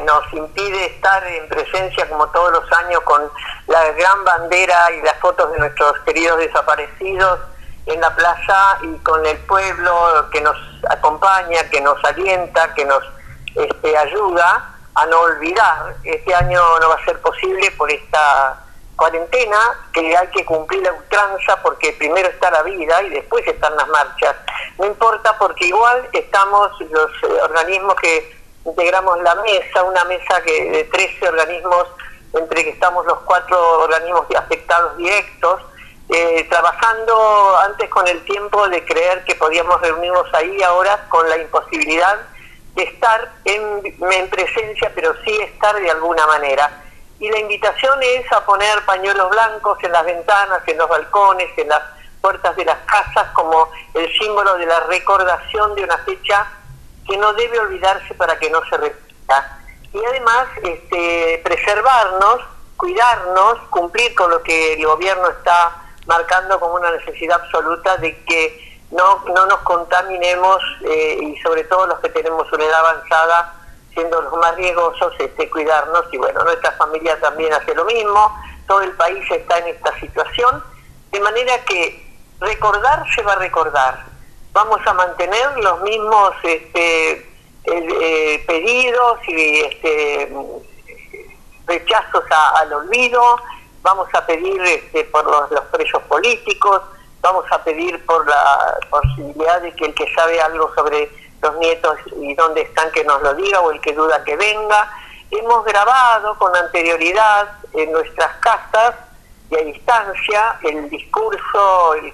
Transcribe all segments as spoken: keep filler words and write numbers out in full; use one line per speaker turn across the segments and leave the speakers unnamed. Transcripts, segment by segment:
nos impide estar en presencia como todos los años con la gran bandera y las fotos de nuestros queridos desaparecidos en la playa y con el pueblo que nos acompaña, que nos alienta, que nos este, ayuda a no olvidar. Este año no va a ser posible por esta cuarentena, que hay que cumplir la ultranza, porque primero está la vida y después están las marchas. No importa, porque igual estamos los eh, organismos que integramos la mesa, una mesa que de trece organismos, entre que estamos los cuatro organismos afectados directos, eh, trabajando antes con el tiempo de creer que podíamos reunirnos ahí, ahora con la imposibilidad de estar en, en presencia, pero sí estar de alguna manera. Y la invitación es a poner pañuelos blancos en las ventanas, en los balcones, en las puertas de las casas, como el símbolo de la recordación de una fecha que no debe olvidarse para que no se repita. Y además, este, preservarnos, cuidarnos, cumplir con lo que el gobierno está marcando como una necesidad absoluta de que no, no nos contaminemos, eh, y sobre todo los que tenemos una edad avanzada, siendo los más riesgosos, este, cuidarnos. Y bueno, nuestra familia también hace lo mismo, todo el país está en esta situación, de manera que recordar se va a recordar. Vamos a mantener los mismos este, eh, pedidos y este, rechazos a, al olvido, vamos a pedir este, por los, los presos políticos, vamos a pedir por la posibilidad de que el que sabe algo sobre los nietos y dónde están que nos lo diga, o el que duda que venga. Hemos grabado con anterioridad en nuestras casas y a distancia el discurso, el,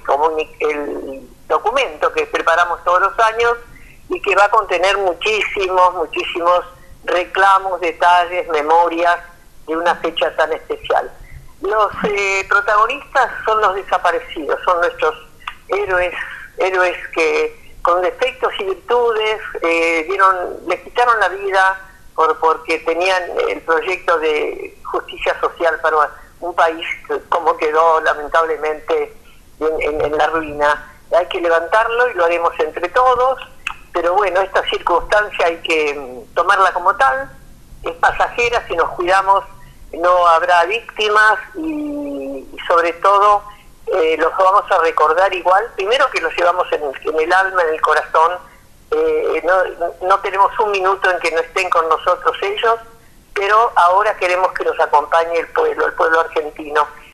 el documento que preparamos todos los años y que va a contener muchísimos, muchísimos reclamos, detalles, memorias de una fecha tan especial. Los eh, protagonistas son los desaparecidos, son nuestros héroes, héroes que con defectos y virtudes eh, dieron, les quitaron la vida por, porque tenían el proyecto de justicia social para un país como quedó lamentablemente en, en, en la ruina. Hay que levantarlo y lo haremos entre todos, pero bueno, esta circunstancia hay que tomarla como tal, es pasajera. Si nos cuidamos no habrá víctimas y, y sobre todo eh, los vamos a recordar igual, primero que los llevamos en, en el alma, en el corazón. eh, no, no tenemos un minuto en que no estén con nosotros ellos, pero ahora queremos que nos acompañe el pueblo, el pueblo argentino.